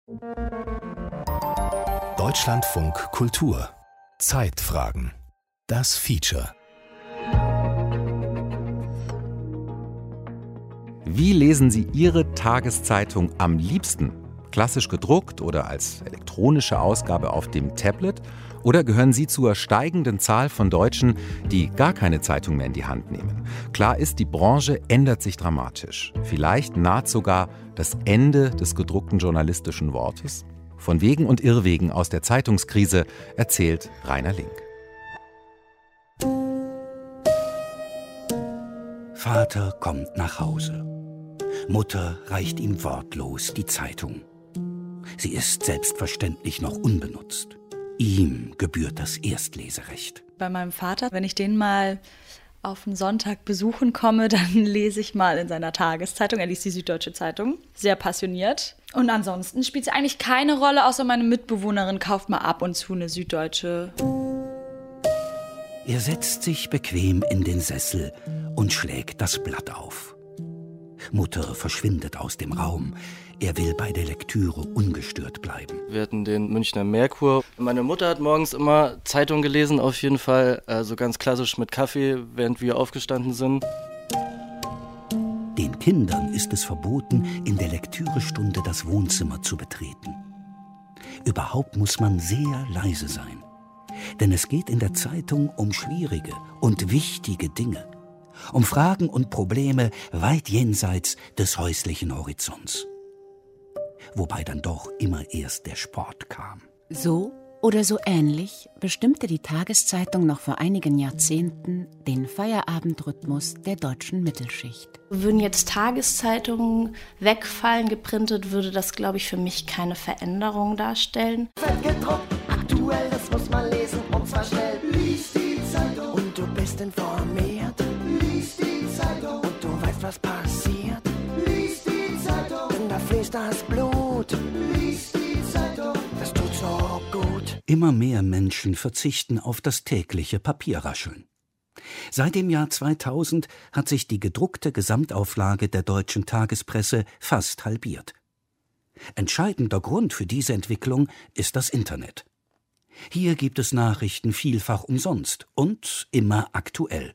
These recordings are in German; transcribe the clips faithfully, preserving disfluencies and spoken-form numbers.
Deutschlandfunk Kultur. Zeitfragen. Das Feature. Wie lesen Sie Ihre Tageszeitung am liebsten? Klassisch gedruckt oder als elektronische Ausgabe auf dem Tablet? Oder gehören Sie zur steigenden Zahl von Deutschen, die gar keine Zeitung mehr in die Hand nehmen? Klar ist, die Branche ändert sich dramatisch. Vielleicht naht sogar das Ende des gedruckten journalistischen Wortes. Von Wegen und Irrwegen aus der Zeitungskrise erzählt Rainer Link. Vater kommt nach Hause. Mutter reicht ihm wortlos die Zeitung. Sie ist selbstverständlich noch unbenutzt. Ihm gebührt das Erstleserecht. Bei meinem Vater, wenn ich den mal auf einen Sonntag besuchen komme, dann lese ich mal in seiner Tageszeitung. Er liest die Süddeutsche Zeitung, sehr passioniert. Und ansonsten spielt es eigentlich keine Rolle, außer meine Mitbewohnerin kauft mal ab und zu eine Süddeutsche. Er setzt sich bequem in den Sessel und schlägt das Blatt auf. Mutter verschwindet aus dem Raum. Er will bei der Lektüre ungestört bleiben. Wir hatten den Münchner Merkur. Meine Mutter hat morgens immer Zeitung gelesen, auf jeden Fall. Also ganz klassisch mit Kaffee, während wir aufgestanden sind. Den Kindern ist es verboten, in der Lektürestunde das Wohnzimmer zu betreten. Überhaupt muss man sehr leise sein. Denn es geht in der Zeitung um schwierige und wichtige Dinge. Um Fragen und Probleme weit jenseits des häuslichen Horizonts. Wobei dann doch immer erst der Sport kam. So oder so ähnlich bestimmte die Tageszeitung noch vor einigen Jahrzehnten den Feierabendrhythmus der deutschen Mittelschicht. Würden jetzt Tageszeitungen wegfallen, geprintet, würde das, glaube ich, für mich keine Veränderung darstellen. Gedruckt, aktuell, das muss man lesen und zwar schnell. Lies die Zeitung und du bist informiert. Lies die Zeitung und du weißt, was passiert. Lies die Zeitung, denn da fließt das Blut. Lies die Zeitung, das tut so gut. Immer mehr Menschen verzichten auf das tägliche Papierrascheln. Seit dem Jahr zweitausend hat sich die gedruckte Gesamtauflage der deutschen Tagespresse fast halbiert. Entscheidender Grund für diese Entwicklung ist das Internet. Hier gibt es Nachrichten vielfach umsonst und immer aktuell.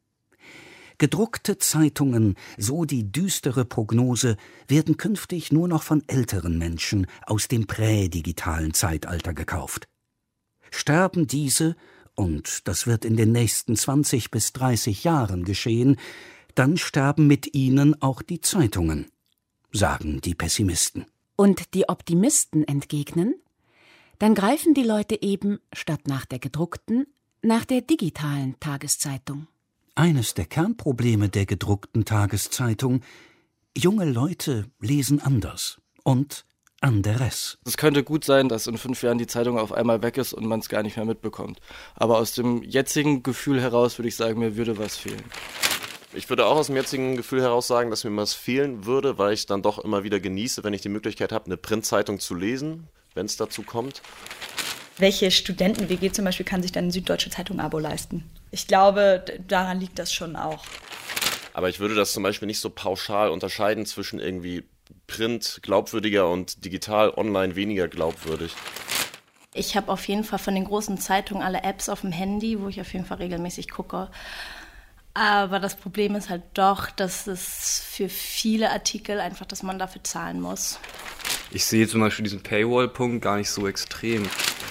Gedruckte Zeitungen, so die düstere Prognose, werden künftig nur noch von älteren Menschen aus dem prädigitalen Zeitalter gekauft. Sterben diese, und das wird in den nächsten zwanzig bis dreißig Jahren geschehen, dann sterben mit ihnen auch die Zeitungen, sagen die Pessimisten. Und die Optimisten entgegnen, dann greifen die Leute eben statt nach der gedruckten, nach der digitalen Tageszeitung. Eines der Kernprobleme der gedruckten Tageszeitung: junge Leute lesen anders und anderes. Es könnte gut sein, dass in fünf Jahren die Zeitung auf einmal weg ist und man es gar nicht mehr mitbekommt. Aber aus dem jetzigen Gefühl heraus würde ich sagen, mir würde was fehlen. Ich würde auch aus dem jetzigen Gefühl heraus sagen, dass mir was fehlen würde, weil ich dann doch immer wieder genieße, wenn ich die Möglichkeit habe, eine Printzeitung zu lesen, wenn es dazu kommt. Welche Studenten-W G zum Beispiel kann sich dann eine Süddeutsche Zeitung Abo leisten? Ich glaube, daran liegt das schon auch. Aber ich würde das zum Beispiel nicht so pauschal unterscheiden zwischen irgendwie Print glaubwürdiger und digital online weniger glaubwürdig. Ich habe auf jeden Fall von den großen Zeitungen alle Apps auf dem Handy, wo ich auf jeden Fall regelmäßig gucke. Aber das Problem ist halt doch, dass es für viele Artikel einfach, dass man dafür zahlen muss. Ich sehe zum Beispiel diesen Paywall-Punkt gar nicht so extrem.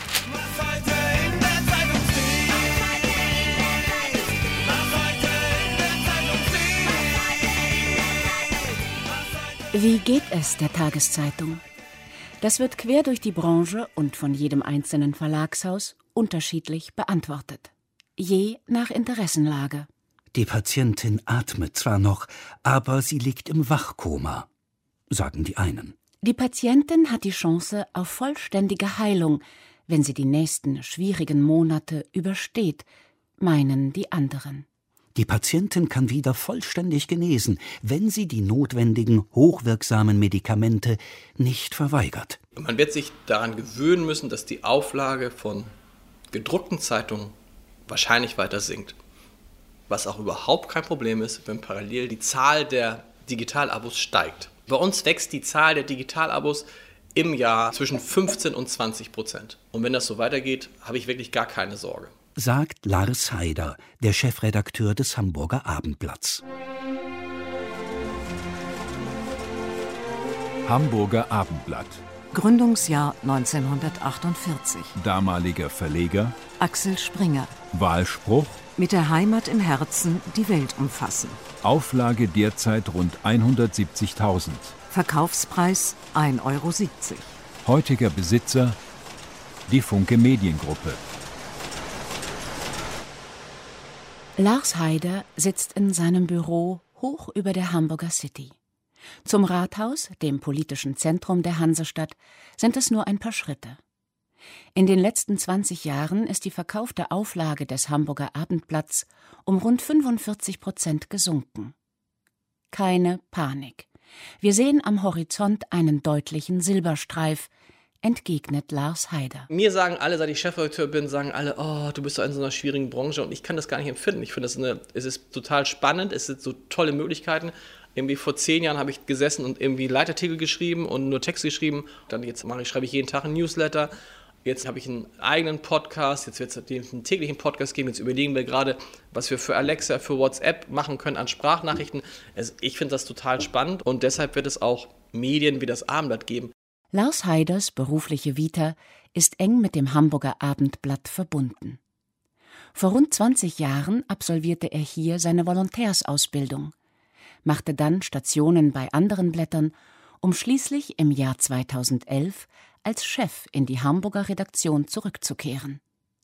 Wie geht es der Tageszeitung? Das wird quer durch die Branche und von jedem einzelnen Verlagshaus unterschiedlich beantwortet. Je nach Interessenlage. Die Patientin atmet zwar noch, aber sie liegt im Wachkoma, sagen die einen. Die Patientin hat die Chance auf vollständige Heilung, wenn sie die nächsten schwierigen Monate übersteht, meinen die anderen. Die Patientin kann wieder vollständig genesen, wenn sie die notwendigen, hochwirksamen Medikamente nicht verweigert. Man wird sich daran gewöhnen müssen, dass die Auflage von gedruckten Zeitungen wahrscheinlich weiter sinkt. Was auch überhaupt kein Problem ist, wenn parallel die Zahl der Digitalabos steigt. Bei uns wächst die Zahl der Digitalabos im Jahr zwischen fünfzehn und zwanzig Prozent. Und wenn das so weitergeht, habe ich wirklich gar keine Sorge. Sagt Lars Haider, der Chefredakteur des Hamburger Abendblatts. Hamburger Abendblatt. Gründungsjahr neunzehnhundertachtundvierzig. Damaliger Verleger Axel Springer. Wahlspruch: Mit der Heimat im Herzen die Welt umfassen. Auflage derzeit rund hundertsiebzigtausend. Verkaufspreis ein Euro siebzig. Heutiger Besitzer die Funke Mediengruppe. Lars Haider sitzt in seinem Büro hoch über der Hamburger City. Zum Rathaus, dem politischen Zentrum der Hansestadt, sind es nur ein paar Schritte. In den letzten zwanzig Jahren ist die verkaufte Auflage des Hamburger Abendblatts um rund fünfundvierzig Prozent gesunken. Keine Panik. Wir sehen am Horizont einen deutlichen Silberstreif, entgegnet Lars Haider. Mir sagen alle, seit ich Chefredakteur bin, sagen alle, oh, du bist doch in so einer schwierigen Branche, und ich kann das gar nicht empfinden. Ich finde, das eine, es ist total spannend, es sind so tolle Möglichkeiten. Irgendwie vor zehn Jahren habe ich gesessen und irgendwie Leitartikel geschrieben und nur Texte geschrieben. Dann jetzt mache ich, schreibe ich jeden Tag einen Newsletter. Jetzt habe ich einen eigenen Podcast, jetzt wird es einen täglichen Podcast geben. Jetzt überlegen wir gerade, was wir für Alexa, für WhatsApp machen können an Sprachnachrichten. Also ich finde das total spannend, und deshalb wird es auch Medien wie das Abendblatt geben. Lars Haiders berufliche Vita ist eng mit dem Hamburger Abendblatt verbunden. Vor rund zwanzig Jahren absolvierte er hier seine Volontärsausbildung, machte dann Stationen bei anderen Blättern, um schließlich im Jahr zweitausendelf als Chef in die Hamburger Redaktion zurückzukehren.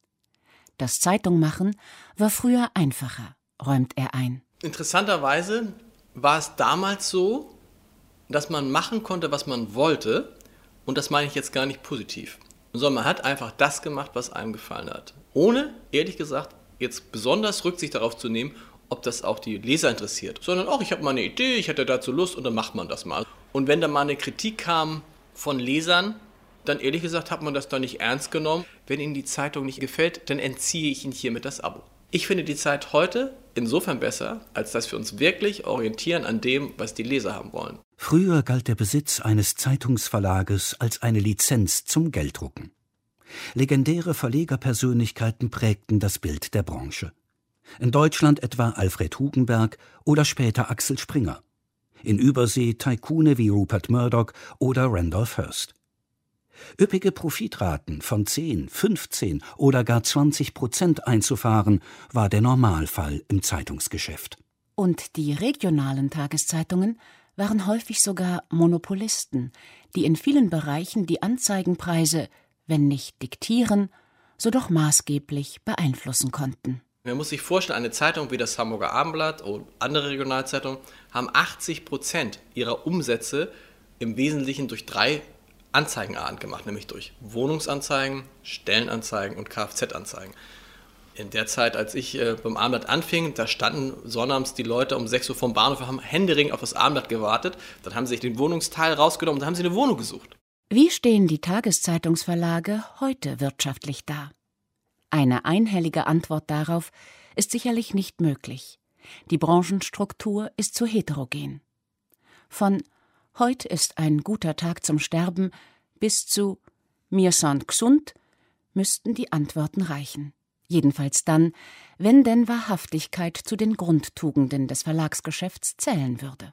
Das Zeitungmachen war früher einfacher, räumt er ein. Interessanterweise war es damals so, dass man machen konnte, was man wollte, und das meine ich jetzt gar nicht positiv, sondern man hat einfach das gemacht, was einem gefallen hat. Ohne, ehrlich gesagt, jetzt besonders Rücksicht darauf zu nehmen, ob das auch die Leser interessiert, sondern auch, ich habe mal eine Idee, ich hätte dazu Lust, und dann macht man das mal. Und wenn da mal eine Kritik kam von Lesern, dann ehrlich gesagt hat man das dann nicht ernst genommen. Wenn Ihnen die Zeitung nicht gefällt, dann entziehe ich Ihnen hiermit das Abo. Ich finde die Zeit heute insofern besser, als dass wir uns wirklich orientieren an dem, was die Leser haben wollen. Früher galt der Besitz eines Zeitungsverlages als eine Lizenz zum Gelddrucken. Legendäre Verlegerpersönlichkeiten prägten das Bild der Branche. In Deutschland etwa Alfred Hugenberg oder später Axel Springer. In Übersee Tycoone wie Rupert Murdoch oder Randolph Hearst. Üppige Profitraten von zehn, fünfzehn oder gar zwanzig Prozent einzufahren, war der Normalfall im Zeitungsgeschäft. Und die regionalen Tageszeitungen waren häufig sogar Monopolisten, die in vielen Bereichen die Anzeigenpreise, wenn nicht diktieren, so doch maßgeblich beeinflussen konnten. Man muss sich vorstellen, eine Zeitung wie das Hamburger Abendblatt und andere Regionalzeitungen haben achtzig Prozent ihrer Umsätze im Wesentlichen durch drei Anzeigenarten gemacht, nämlich durch Wohnungsanzeigen, Stellenanzeigen und Kfz-Anzeigen. In der Zeit, als ich äh, beim Abendblatt anfing, da standen sonnabends die Leute um sechs Uhr vom Bahnhof und haben händeringend auf das Abendblatt gewartet. Dann haben sie sich den Wohnungsteil rausgenommen und dann haben sie eine Wohnung gesucht. Wie stehen die Tageszeitungsverlage heute wirtschaftlich da? Eine einhellige Antwort darauf ist sicherlich nicht möglich. Die Branchenstruktur ist zu heterogen. Von »Heut ist ein guter Tag zum Sterben« bis zu »Mir sind gesund« müssten die Antworten reichen. Jedenfalls dann, wenn denn Wahrhaftigkeit zu den Grundtugenden des Verlagsgeschäfts zählen würde.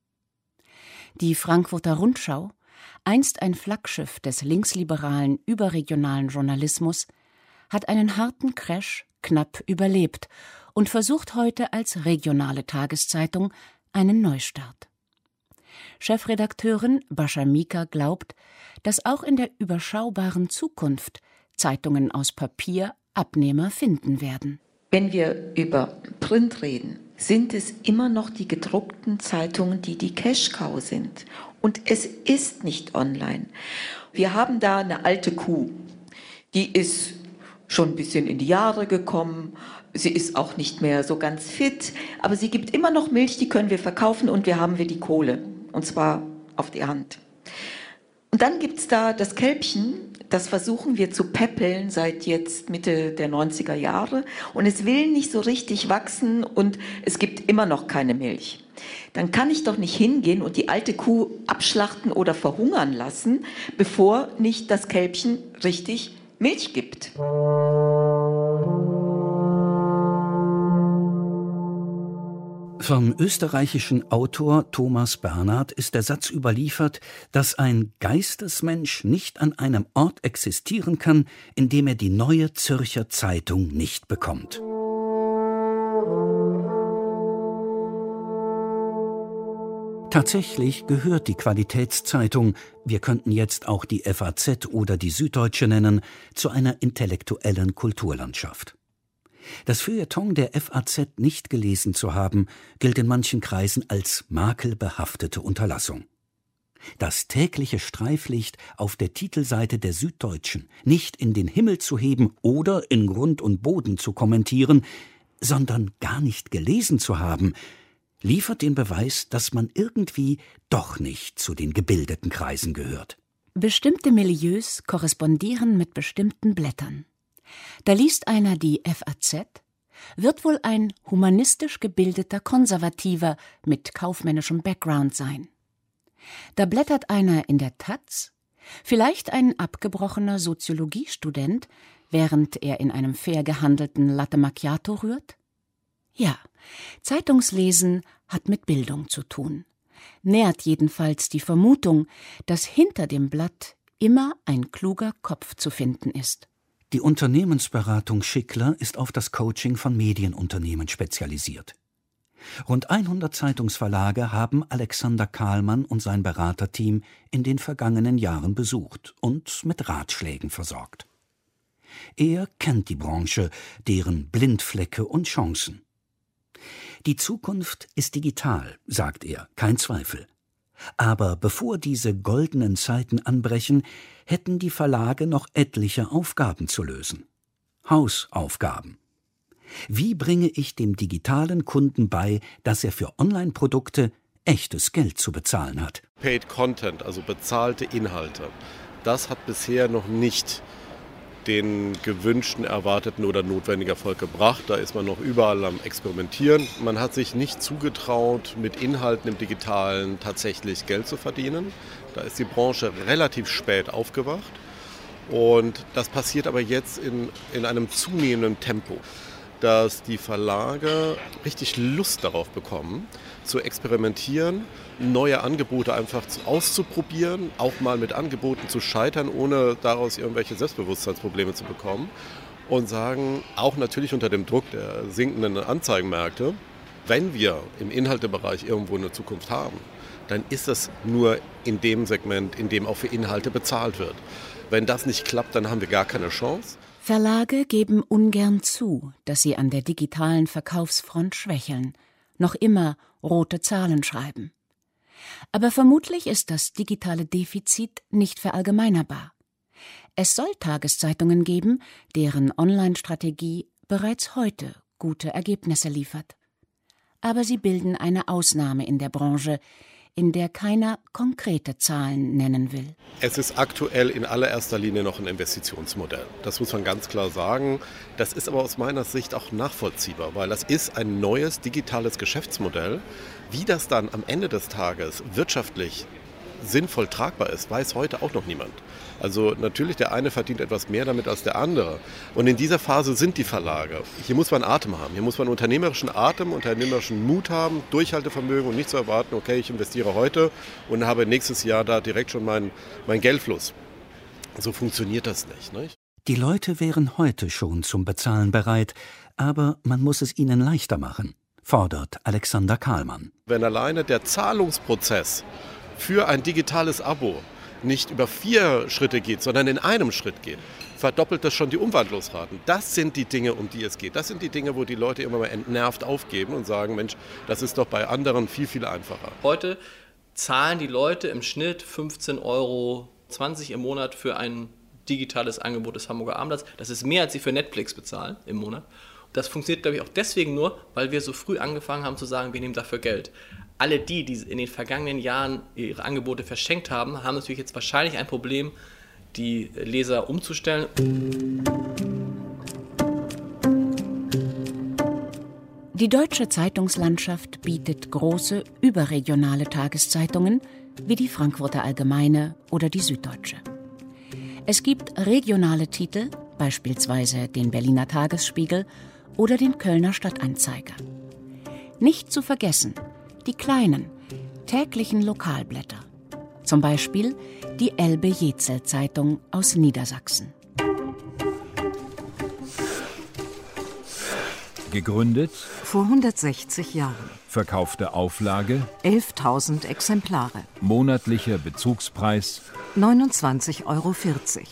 Die Frankfurter Rundschau, einst ein Flaggschiff des linksliberalen überregionalen Journalismus, hat einen harten Crash knapp überlebt und versucht heute als regionale Tageszeitung einen Neustart. Chefredakteurin Bascha Mika glaubt, dass auch in der überschaubaren Zukunft Zeitungen aus Papier Abnehmer finden werden. Wenn wir über Print reden, sind es immer noch die gedruckten Zeitungen, die die Cash-Cow sind. Und es ist nicht online. Wir haben da eine alte Kuh, die ist schon ein bisschen in die Jahre gekommen. Sie ist auch nicht mehr so ganz fit, aber sie gibt immer noch Milch, die können wir verkaufen, und wir haben wir die Kohle. Und zwar auf die Hand. Und dann gibt es da das Kälbchen, das versuchen wir zu päppeln seit jetzt Mitte der neunziger Jahre. Und es will nicht so richtig wachsen und es gibt immer noch keine Milch. dann kann ich doch nicht hingehen und die alte Kuh abschlachten oder verhungern lassen, bevor nicht das Kälbchen richtig Milch gibt. Vom österreichischen Autor Thomas Bernhard ist der Satz überliefert, dass ein Geistesmensch nicht an einem Ort existieren kann, in dem er die Neue Zürcher Zeitung nicht bekommt. Tatsächlich gehört die Qualitätszeitung, wir könnten jetzt auch die F A Z oder die Süddeutsche nennen, zu einer intellektuellen Kulturlandschaft. Das Feuilleton der F A Z nicht gelesen zu haben, gilt in manchen Kreisen als makelbehaftete Unterlassung. Das tägliche Streiflicht auf der Titelseite der Süddeutschen nicht in den Himmel zu heben oder in Grund und Boden zu kommentieren, sondern gar nicht gelesen zu haben, liefert den Beweis, dass man irgendwie doch nicht zu den gebildeten Kreisen gehört. Bestimmte Milieus korrespondieren mit bestimmten Blättern. Da liest einer die F A Z, wird wohl ein humanistisch gebildeter Konservativer mit kaufmännischem Background sein. Da blättert einer in der Taz, vielleicht ein abgebrochener Soziologiestudent, während er in einem fair gehandelten Latte Macchiato rührt? Ja, Zeitungslesen hat mit Bildung zu tun, nährt jedenfalls die Vermutung, dass hinter dem Blatt immer ein kluger Kopf zu finden ist. Die Unternehmensberatung Schickler ist auf das Coaching von Medienunternehmen spezialisiert. Rund hundert Zeitungsverlage haben Alexander Kahlmann und sein Beraterteam in den vergangenen Jahren besucht und mit Ratschlägen versorgt. Er kennt die Branche, deren Blindflecke und Chancen. Die Zukunft ist digital, sagt er, kein Zweifel. Aber bevor diese goldenen Zeiten anbrechen, hätten die Verlage noch etliche Aufgaben zu lösen. Hausaufgaben. Wie bringe ich dem digitalen Kunden bei, dass er für Online-Produkte echtes Geld zu bezahlen hat? Paid Content, also bezahlte Inhalte, das hat bisher noch nicht den gewünschten, erwarteten oder notwendigen Erfolg gebracht. Da ist man noch überall am Experimentieren. Man hat sich nicht zugetraut, mit Inhalten im Digitalen tatsächlich Geld zu verdienen. Da ist die Branche relativ spät aufgewacht. Und das passiert aber jetzt in, in einem zunehmenden Tempo, dass die Verlage richtig Lust darauf bekommen, zu experimentieren, neue Angebote einfach auszuprobieren, auch mal mit Angeboten zu scheitern, ohne daraus irgendwelche Selbstbewusstseinsprobleme zu bekommen und sagen, auch natürlich unter dem Druck der sinkenden Anzeigenmärkte, wenn wir im Inhaltebereich irgendwo eine Zukunft haben, dann ist es nur in dem Segment, in dem auch für Inhalte bezahlt wird. Wenn das nicht klappt, dann haben wir gar keine Chance. Verlage geben ungern zu, dass sie an der digitalen Verkaufsfront schwächeln, noch immer rote Zahlen schreiben. Aber vermutlich ist das digitale Defizit nicht verallgemeinerbar. Es soll Tageszeitungen geben, deren Online-Strategie bereits heute gute Ergebnisse liefert. Aber sie bilden eine Ausnahme in der Branche, in der keiner konkrete Zahlen nennen will. Es ist aktuell in allererster Linie noch ein Investitionsmodell. Das muss man ganz klar sagen. Das ist aber aus meiner Sicht auch nachvollziehbar, weil das ist ein neues digitales Geschäftsmodell. Wie das dann am Ende des Tages wirtschaftlich sinnvoll tragbar ist, weiß heute auch noch niemand. Also natürlich, der eine verdient etwas mehr damit als der andere. Und in dieser Phase sind die Verlage. Hier muss man Atem haben. Hier muss man unternehmerischen Atem, unternehmerischen Mut haben, Durchhaltevermögen und nicht zu erwarten, okay, ich investiere heute und habe nächstes Jahr da direkt schon meinen mein Geldfluss. So funktioniert das nicht, nicht? Die Leute wären heute schon zum Bezahlen bereit, aber man muss es ihnen leichter machen, fordert Alexander Kahlmann. Wenn alleine der Zahlungsprozess für ein digitales Abo nicht über vier Schritte geht, sondern in einem Schritt geht, verdoppelt das schon die Umwandlungsraten. Das sind die Dinge, um die es geht. Das sind die Dinge, wo die Leute immer mal entnervt aufgeben und sagen, Mensch, das ist doch bei anderen viel, viel einfacher. Heute zahlen die Leute im Schnitt fünfzehn Euro zwanzig im Monat für ein digitales Angebot des Hamburger Abendblatts. Das ist mehr, als sie für Netflix bezahlen im Monat. Das funktioniert, glaube ich, auch deswegen nur, weil wir so früh angefangen haben zu sagen, wir nehmen dafür Geld. Alle die, die in den vergangenen Jahren ihre Angebote verschenkt haben, haben natürlich jetzt wahrscheinlich ein Problem, die Leser umzustellen. Die deutsche Zeitungslandschaft bietet große überregionale Tageszeitungen wie die Frankfurter Allgemeine oder die Süddeutsche. Es gibt regionale Titel, beispielsweise den Berliner Tagesspiegel oder den Kölner Stadtanzeiger. Nicht zu vergessen die kleinen, täglichen Lokalblätter, zum Beispiel die Elbe-Jezel-Zeitung aus Niedersachsen. Gegründet vor hundertsechzig Jahren. Verkaufte Auflage elftausend Exemplare. Monatlicher Bezugspreis neunundzwanzig Euro vierzig.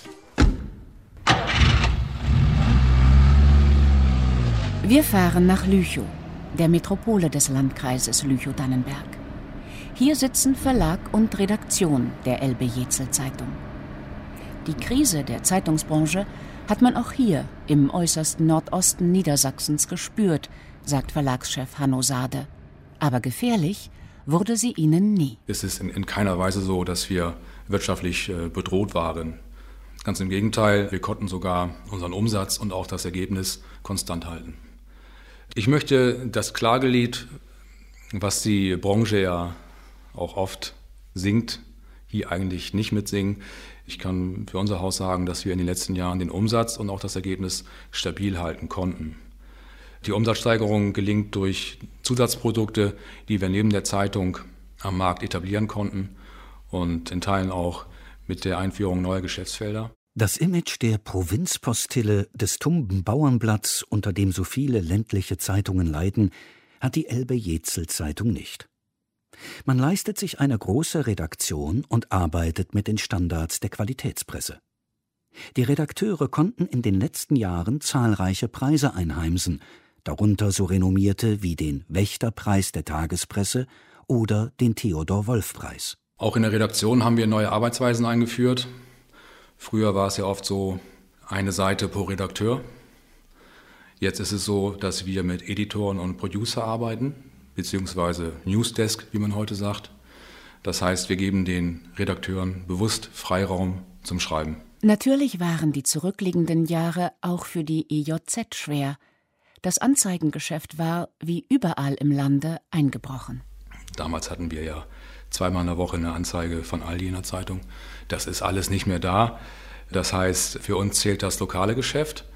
Wir fahren nach Lüchow, der Metropole des Landkreises Lüchow-Dannenberg. Hier sitzen Verlag und Redaktion der Elbe-Jezel-Zeitung. Die Krise der Zeitungsbranche hat man auch hier im äußersten Nordosten Niedersachsens gespürt, sagt Verlagschef Hanno Sade. Aber gefährlich wurde sie ihnen nie. Es ist in, in keiner Weise so, dass wir wirtschaftlich äh, bedroht waren. Ganz im Gegenteil, wir konnten sogar unseren Umsatz und auch das Ergebnis konstant halten. Ich möchte das Klagelied, was die Branche ja auch oft singt, hier eigentlich nicht mitsingen. Ich kann für unser Haus sagen, dass wir in den letzten Jahren den Umsatz und auch das Ergebnis stabil halten konnten. Die Umsatzsteigerung gelingt durch Zusatzprodukte, die wir neben der Zeitung am Markt etablieren konnten und in Teilen auch mit der Einführung neuer Geschäftsfelder. Das Image der Provinzpostille des tumben Bauernblatts, unter dem so viele ländliche Zeitungen leiden, hat die Elbe-Jezel-Zeitung nicht. Man leistet sich eine große Redaktion und arbeitet mit den Standards der Qualitätspresse. Die Redakteure konnten in den letzten Jahren zahlreiche Preise einheimsen, darunter so renommierte wie den Wächterpreis der Tagespresse oder den Theodor-Wolff-Preis. Auch in der Redaktion haben wir neue Arbeitsweisen eingeführt. Früher war es ja oft so, eine Seite pro Redakteur. Jetzt ist es so, dass wir mit Editoren und Producer arbeiten, beziehungsweise Newsdesk, wie man heute sagt. Das heißt, wir geben den Redakteuren bewusst Freiraum zum Schreiben. Natürlich waren die zurückliegenden Jahre auch für die E J Z schwer. Das Anzeigengeschäft war, wie überall im Lande, eingebrochen. Damals hatten wir ja zweimal in der Woche eine Anzeige von Aldi in der Zeitung. Das ist alles nicht mehr da. Das heißt, für uns zählt das lokale Geschäft,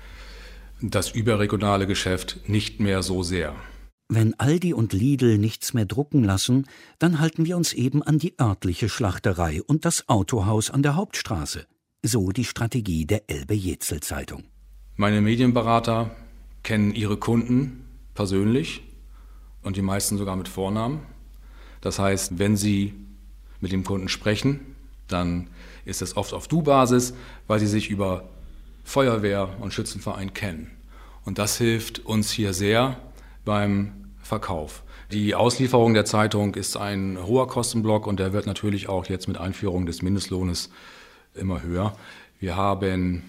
das überregionale Geschäft nicht mehr so sehr. Wenn Aldi und Lidl nichts mehr drucken lassen, dann halten wir uns eben an die örtliche Schlachterei und das Autohaus an der Hauptstraße. So die Strategie der Elbe-Jezel-Zeitung. Meine Medienberater kennen ihre Kunden persönlich und die meisten sogar mit Vornamen. Das heißt, wenn sie mit dem Kunden sprechen, dann ist es oft auf Du-Basis, weil sie sich über Feuerwehr und Schützenverein kennen. Und das hilft uns hier sehr beim Verkauf. Die Auslieferung der Zeitung ist ein hoher Kostenblock und der wird natürlich auch jetzt mit Einführung des Mindestlohnes immer höher. Wir haben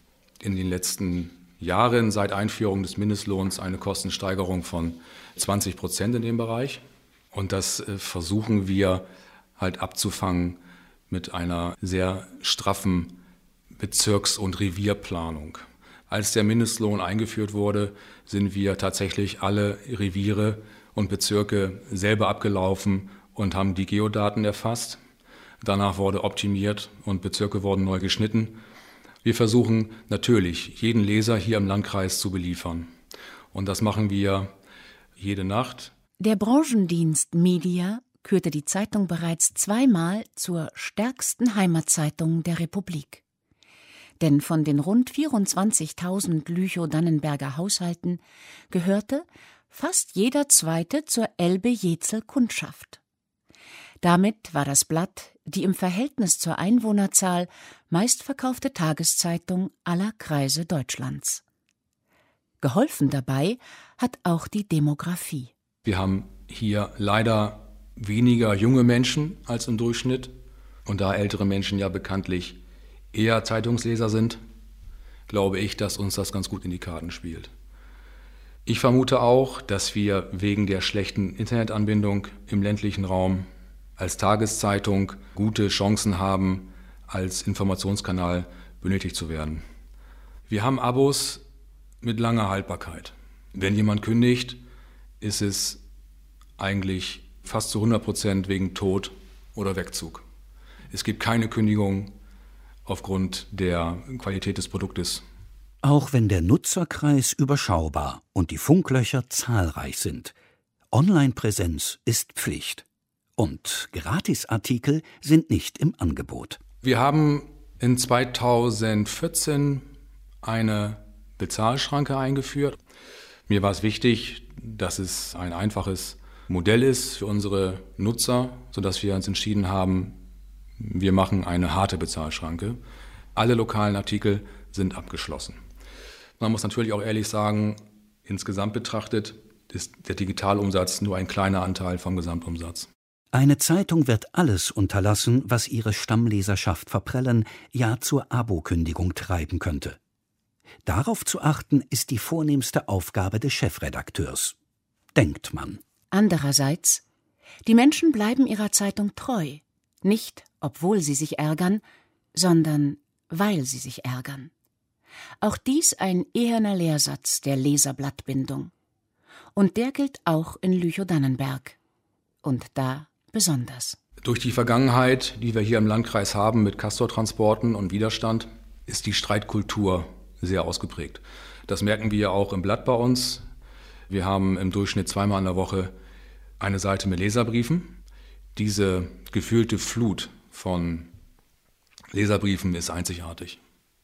in den letzten Jahren seit Einführung des Mindestlohns eine Kostensteigerung von zwanzig Prozent in dem Bereich. Und das versuchen wir halt abzufangen mit einer sehr straffen Bezirks- und Revierplanung. Als der Mindestlohn eingeführt wurde, sind wir tatsächlich alle Reviere und Bezirke selber abgelaufen und haben die Geodaten erfasst. Danach wurde optimiert und Bezirke wurden neu geschnitten. Wir versuchen natürlich, jeden Leser hier im Landkreis zu beliefern. Und das machen wir jede Nacht. Der Branchendienst Media kürte die Zeitung bereits zweimal zur stärksten Heimatzeitung der Republik. Denn von den rund vierundzwanzigtausend Lüchow-Dannenberger Haushalten gehörte fast jeder zweite zur Elbe-Jezel-Kundschaft. Damit war das Blatt die im Verhältnis zur Einwohnerzahl meistverkaufte Tageszeitung aller Kreise Deutschlands. Geholfen dabei hat auch die Demografie. Wir haben hier leider weniger junge Menschen als im Durchschnitt. Und da ältere Menschen ja bekanntlich eher Zeitungsleser sind, glaube ich, dass uns das ganz gut in die Karten spielt. Ich vermute auch, dass wir wegen der schlechten Internetanbindung im ländlichen Raum als Tageszeitung gute Chancen haben, als Informationskanal benötigt zu werden. Wir haben Abos mit langer Haltbarkeit. Wenn jemand kündigt, ist es eigentlich fast zu hundert Prozent wegen Tod oder Wegzug. Es gibt keine Kündigung aufgrund der Qualität des Produktes. Auch wenn der Nutzerkreis überschaubar und die Funklöcher zahlreich sind, Online-Präsenz ist Pflicht. Und Gratisartikel sind nicht im Angebot. Wir haben in zweitausendvierzehn eine Bezahlschranke eingeführt. Mir war es wichtig, dass es ein einfaches Modell ist für unsere Nutzer, sodass wir uns entschieden haben, wir machen eine harte Bezahlschranke. Alle lokalen Artikel sind abgeschlossen. Man muss natürlich auch ehrlich sagen, insgesamt betrachtet ist der Digitalumsatz nur ein kleiner Anteil vom Gesamtumsatz. Eine Zeitung wird alles unterlassen, was ihre Stammleserschaft verprellen, ja zur Abokündigung treiben könnte. Darauf zu achten, ist die vornehmste Aufgabe des Chefredakteurs. Denkt man. Andererseits, die Menschen bleiben ihrer Zeitung treu. Nicht, obwohl sie sich ärgern, sondern weil sie sich ärgern. Auch dies ein eherner Lehrsatz der Leserblattbindung. Und der gilt auch in Lüchow-Dannenberg. Und da besonders. Durch die Vergangenheit, die wir hier im Landkreis haben mit Castortransporten und Widerstand, ist die Streitkultur sehr ausgeprägt. Das merken wir auch im Blatt bei uns. Wir haben im Durchschnitt zweimal in der Woche eine Seite mit Leserbriefen. Diese gefühlte Flut von Leserbriefen ist einzigartig.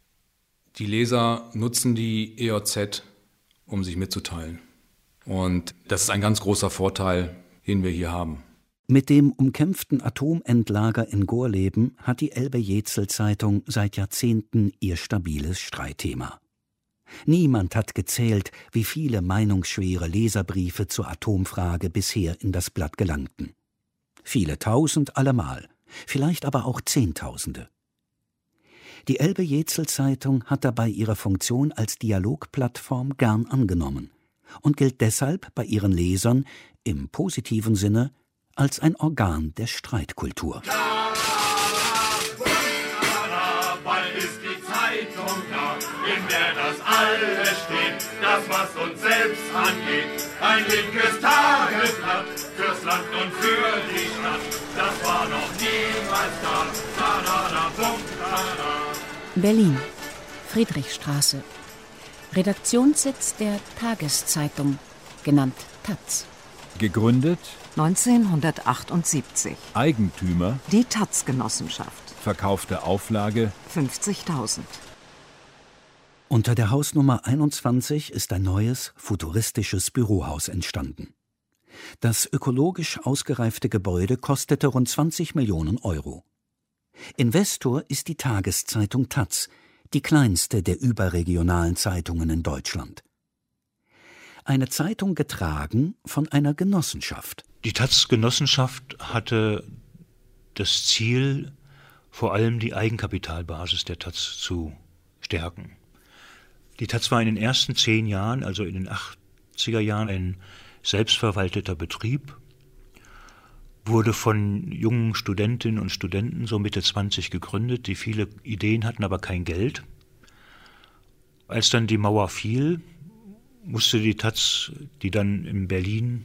Die Leser nutzen die E J Z, um sich mitzuteilen. Und das ist ein ganz großer Vorteil, den wir hier haben. Mit dem umkämpften Atomendlager in Gorleben hat die Elbe-Jezel-Zeitung seit Jahrzehnten ihr stabiles Streitthema. Niemand hat gezählt, wie viele meinungsschwere Leserbriefe zur Atomfrage bisher in das Blatt gelangten. Viele tausend allemal, vielleicht aber auch Zehntausende. Die Elbe-Jezel-Zeitung hat dabei ihre Funktion als Dialogplattform gern angenommen und gilt deshalb bei ihren Lesern im positiven Sinne als ein Organ der Streitkultur. Bald ist die Zeitung da, in der das alles steht, das was uns selbst angeht. Ein linkes Tageblatt fürs Land und für die Stadt, das war noch niemals da. Da, da, da, bum, da, da. Berlin, Friedrichstraße. Redaktionssitz der Tageszeitung, genannt Taz. Gegründet neunzehnhundertachtundsiebzig. Eigentümer Die Taz-Genossenschaft. Verkaufte Auflage fünfzigtausend. Unter der Hausnummer einundzwanzig ist ein neues, futuristisches Bürohaus entstanden. Das ökologisch ausgereifte Gebäude kostete rund zwanzig Millionen Euro. Investor ist die Tageszeitung Taz, die kleinste der überregionalen Zeitungen in Deutschland. Eine Zeitung getragen von einer Genossenschaft. Die Taz-Genossenschaft hatte das Ziel, vor allem die Eigenkapitalbasis der Taz zu stärken. Die Taz war in den ersten zehn Jahren, also in den achtziger Jahren, ein selbstverwalteter Betrieb, wurde von jungen Studentinnen und Studenten, so Mitte zwanzig, gegründet, die viele Ideen hatten, aber kein Geld. Als dann die Mauer fiel, musste die Taz, die dann in Berlin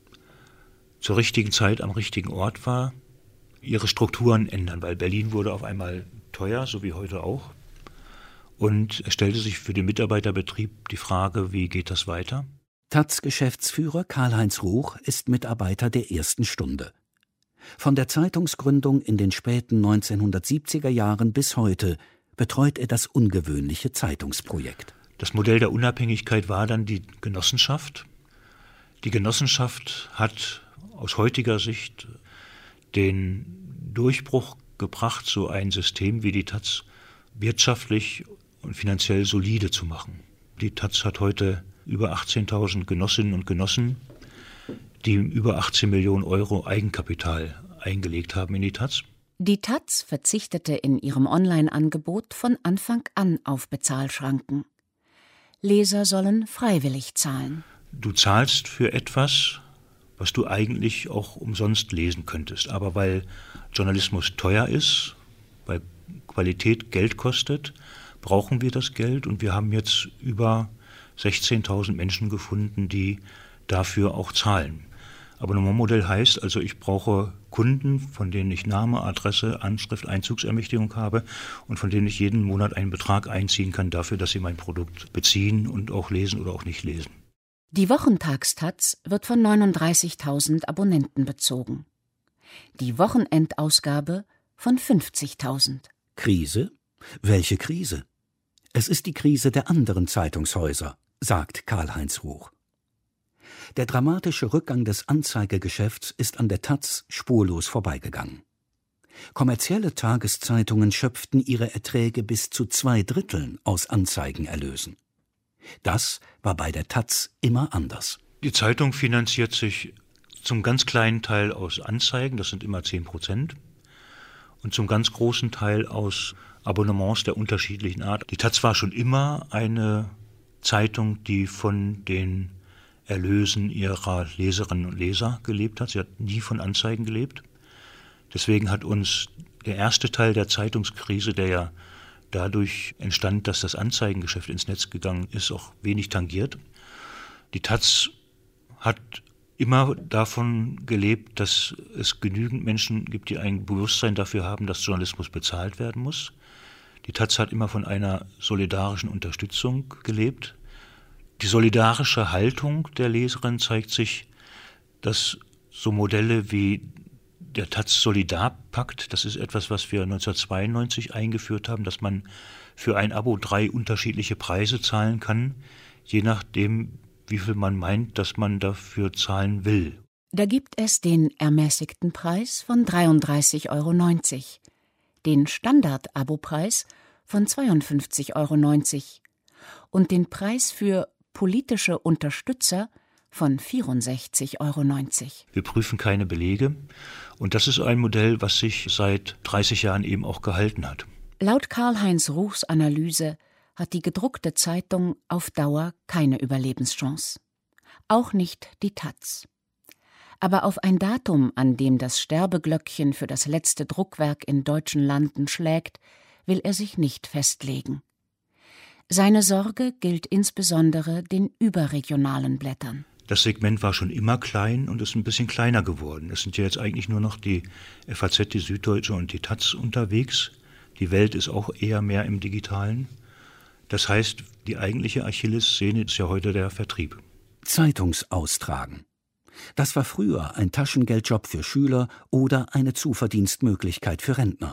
zur richtigen Zeit am richtigen Ort war, ihre Strukturen ändern, weil Berlin wurde auf einmal teuer, so wie heute auch. Und es stellte sich für den Mitarbeiterbetrieb die Frage, wie geht das weiter? Taz-Geschäftsführer Karl-Heinz Ruch ist Mitarbeiter der ersten Stunde. Von der Zeitungsgründung in den späten neunzehnhundertsiebziger Jahren bis heute betreut er das ungewöhnliche Zeitungsprojekt. Das Modell der Unabhängigkeit war dann die Genossenschaft. Die Genossenschaft hat aus heutiger Sicht den Durchbruch gebracht, so ein System wie die Taz wirtschaftlich und finanziell solide zu machen. Die Taz hat heute über achtzehntausend Genossinnen und Genossen, die über achtzehn Millionen Euro Eigenkapital eingelegt haben in die Taz. Die Taz verzichtete in ihrem Online-Angebot von Anfang an auf Bezahlschranken. Leser sollen freiwillig zahlen. Du zahlst für etwas, was du eigentlich auch umsonst lesen könntest. Aber weil Journalismus teuer ist, weil Qualität Geld kostet, brauchen wir das Geld. Und wir haben jetzt über sechzehntausend Menschen gefunden, die dafür auch zahlen. Abonnementmodell heißt also, ich brauche Kunden, von denen ich Name, Adresse, Anschrift, Einzugsermächtigung habe und von denen ich jeden Monat einen Betrag einziehen kann dafür, dass sie mein Produkt beziehen und auch lesen oder auch nicht lesen. Die Wochentagstaz wird von neununddreißigtausend Abonnenten bezogen. Die Wochenendausgabe von fünfzigtausend. Krise? Welche Krise? Es ist die Krise der anderen Zeitungshäuser, sagt Karl-Heinz Ruch. Der dramatische Rückgang des Anzeigegeschäfts ist an der Taz spurlos vorbeigegangen. Kommerzielle Tageszeitungen schöpften ihre Erträge bis zu zwei Dritteln aus Anzeigenerlösen. Das war bei der Taz immer anders. Die Zeitung finanziert sich zum ganz kleinen Teil aus Anzeigen, das sind immer zehn Prozent, und zum ganz großen Teil aus Abonnements der unterschiedlichen Art. Die Taz war schon immer eine Zeitung, die von den Erlösen ihrer Leserinnen und Leser gelebt hat. Sie hat nie von Anzeigen gelebt. Deswegen hat uns der erste Teil der Zeitungskrise, der ja dadurch entstand, dass das Anzeigengeschäft ins Netz gegangen ist, auch wenig tangiert. Die Taz hat immer davon gelebt, dass es genügend Menschen gibt, die ein Bewusstsein dafür haben, dass Journalismus bezahlt werden muss. Die Taz hat immer von einer solidarischen Unterstützung gelebt. Die solidarische Haltung der Leserin zeigt sich, dass so Modelle wie der Taz Solidarpakt, das ist etwas, was wir neunzehnhundertzweiundneunzig eingeführt haben, dass man für ein Abo drei unterschiedliche Preise zahlen kann, je nachdem, wie viel man meint, dass man dafür zahlen will. Da gibt es den ermäßigten Preis von dreiunddreißig Euro neunzig, den Standard-Abo-Preis von zweiundfünfzig Euro neunzig und den Preis für politische Unterstützer von vierundsechzig Euro neunzig. Wir prüfen keine Belege und das ist ein Modell, was sich seit dreißig Jahren eben auch gehalten hat. Laut Karl-Heinz Ruchs Analyse hat die gedruckte Zeitung auf Dauer keine Überlebenschance. Auch nicht die Taz. Aber auf ein Datum, an dem das Sterbeglöckchen für das letzte Druckwerk in deutschen Landen schlägt, will er sich nicht festlegen. Seine Sorge gilt insbesondere den überregionalen Blättern. Das Segment war schon immer klein und ist ein bisschen kleiner geworden. Es sind ja jetzt eigentlich nur noch die F A Z, die Süddeutsche und die Taz unterwegs. Die Welt ist auch eher mehr im Digitalen. Das heißt, die eigentliche Achillessehne ist ja heute der Vertrieb. Zeitungsaustragen. Das war früher ein Taschengeldjob für Schüler oder eine Zuverdienstmöglichkeit für Rentner.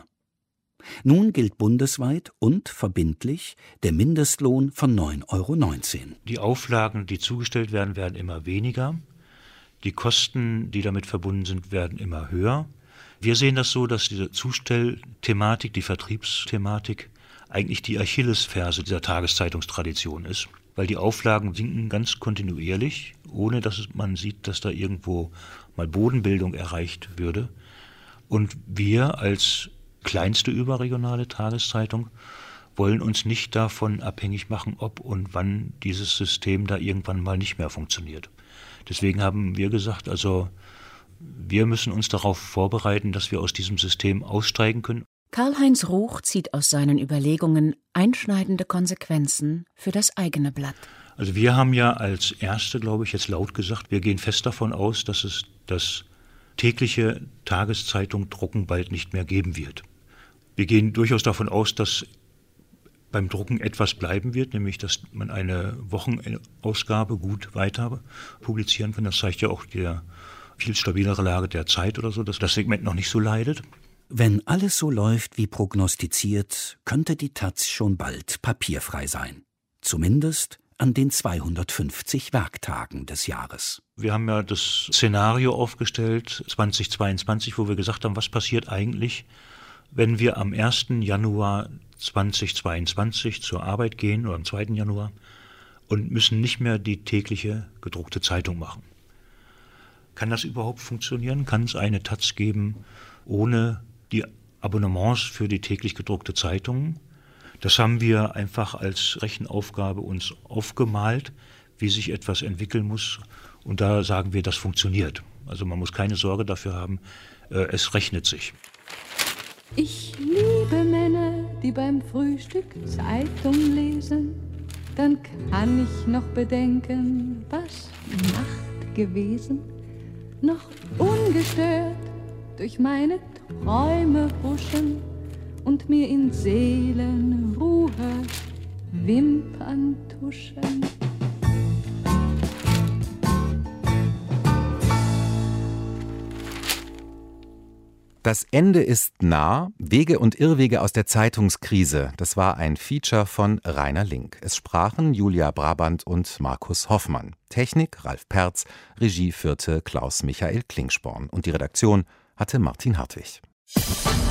Nun gilt bundesweit und verbindlich der Mindestlohn von neun Euro neunzehn. Die Auflagen, die zugestellt werden, werden immer weniger. Die Kosten, die damit verbunden sind, werden immer höher. Wir sehen das so, dass diese Zustellthematik, die Vertriebsthematik, eigentlich die Achillesferse dieser Tageszeitungstradition ist. Weil die Auflagen sinken ganz kontinuierlich, ohne dass man sieht, dass da irgendwo mal Bodenbildung erreicht würde. Und wir als kleinste überregionale Tageszeitung wollen uns nicht davon abhängig machen, ob und wann dieses System da irgendwann mal nicht mehr funktioniert. Deswegen haben wir gesagt, also wir müssen uns darauf vorbereiten, dass wir aus diesem System aussteigen können. Karl-Heinz Ruch zieht aus seinen Überlegungen einschneidende Konsequenzen für das eigene Blatt. Also wir haben ja als Erste, glaube ich, jetzt laut gesagt, wir gehen fest davon aus, dass es das tägliche Tageszeitung Drucken bald nicht mehr geben wird. Wir gehen durchaus davon aus, dass beim Drucken etwas bleiben wird, nämlich dass man eine Wochenausgabe gut weiter publizieren kann. Das zeigt ja auch die viel stabilere Lage der Zeit oder so, dass das Segment noch nicht so leidet. Wenn alles so läuft wie prognostiziert, könnte die Taz schon bald papierfrei sein. Zumindest an den zweihundertfünfzig Werktagen des Jahres. Wir haben ja das Szenario aufgestellt, zweitausendzweiundzwanzig, wo wir gesagt haben, was passiert eigentlich, wenn wir am ersten Januar zweitausendzweiundzwanzig zur Arbeit gehen oder am zweiten Januar und müssen nicht mehr die tägliche gedruckte Zeitung machen. Kann das überhaupt funktionieren? Kann es eine Taz geben ohne die Abonnements für die täglich gedruckte Zeitung? Das haben wir einfach als Rechenaufgabe uns aufgemalt, wie sich etwas entwickeln muss. Und da sagen wir, das funktioniert. Also man muss keine Sorge dafür haben, äh, es rechnet sich. Ich liebe Männer, die beim Frühstück Zeitung lesen. Dann kann ich noch bedenken, was die Nacht gewesen, noch ungestört durch meine Träume huschen und mir in Seelenruhe Wimpern tuschen. Das Ende ist nah. Wege und Irrwege aus der Zeitungskrise. Das war ein Feature von Rainer Link. Es sprachen Julia Brabant und Markus Hoffmann. Technik Ralf Perz, Regie führte Klaus Michael Klingsporn und die Redaktion hatte Martin Hartwig.